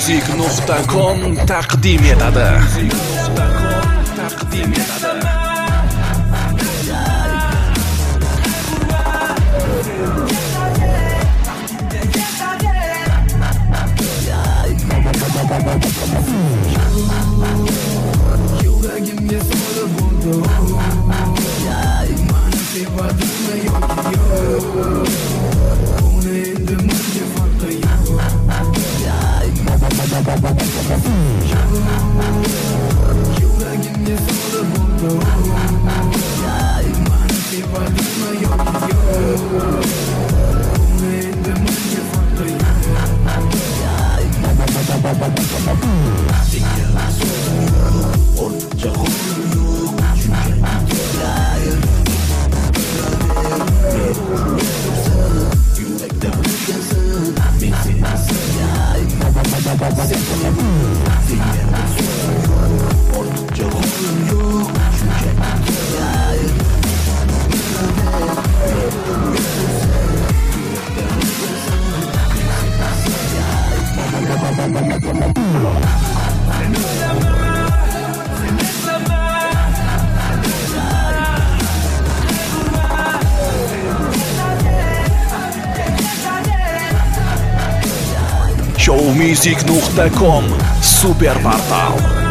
Showmusic.com taqdim etadi. Yuragimga solib bo'ldi. Mani sevadimmi yoki yo'q? Uni endi menga farqi yo'q. Yuragimga solib bo'ldi. Mani sevadimmi yoki yo'q? Uni endi menga farqi yo'q. Ortga qo'yib yo'q, shunchaki yurakda o'tkasin, men seni sevmayman. Ortga qo'yib yo'q, shunchaki Showmusic.com super portal.